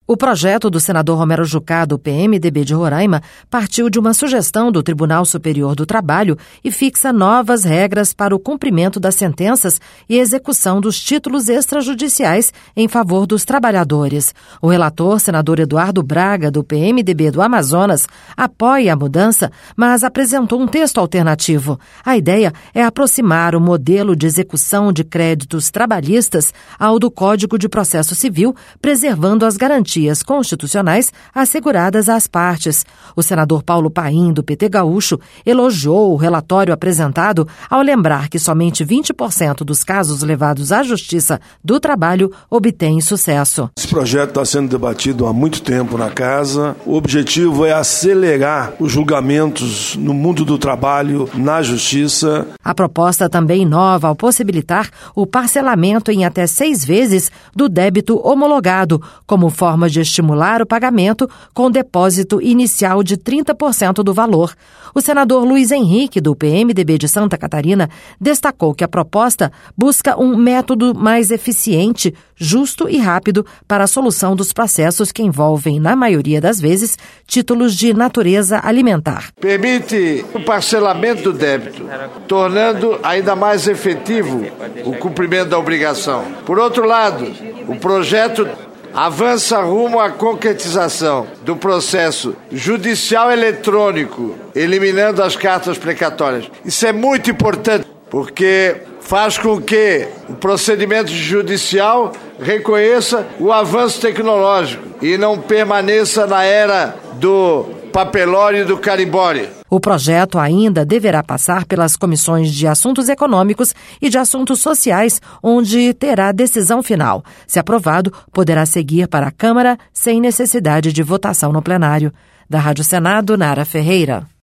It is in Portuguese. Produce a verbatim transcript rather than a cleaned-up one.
O projeto do senador Romero Jucá, do P M D B de Roraima, partiu de uma sugestão do Tribunal Superior do Trabalho e fixa novas regras para o cumprimento das sentenças e execução dos títulos extrajudiciais em favor dos trabalhadores. O relator, senador Eduardo Braga, do P M D B do Amazonas, apoia a mudança, mas apresentou um texto alternativo. A ideia é aproximar o modelo de execução de créditos trabalhistas ao do Código de Processo Civil, preservando as garantias constitucionais asseguradas às partes. O senador Paulo Paim, do P T Gaúcho, elogiou o relatório apresentado ao lembrar que somente vinte por cento dos casos levados à Justiça do Trabalho obtêm sucesso. Esse projeto está sendo debatido há muito tempo na Casa. O objetivo é acelerar os julgamentos no mundo do trabalho, na Justiça. A proposta também inova ao possibilitar o parcelamento em até seis vezes do débito homologado, como forma de estimular o pagamento com depósito inicial de trinta por cento do valor. O senador Luiz Henrique, do P M D B de Santa Catarina, destacou que a proposta busca um método mais eficiente, justo e rápido para a solução dos processos que envolvem, na maioria das vezes, títulos de natureza alimentar. Permite o parcelamento do débito, tornando ainda mais efetivo o cumprimento da obrigação. Por outro lado, o projeto avança rumo à concretização do processo judicial eletrônico, eliminando as cartas precatórias. Isso é muito importante, porque faz com que o procedimento judicial reconheça o avanço tecnológico e não permaneça na era do papelório e do carimbório. O projeto ainda deverá passar pelas comissões de assuntos econômicos e de assuntos sociais, onde terá decisão final. Se aprovado, poderá seguir para a Câmara sem necessidade de votação no plenário. Da Rádio Senado, Nara Ferreira.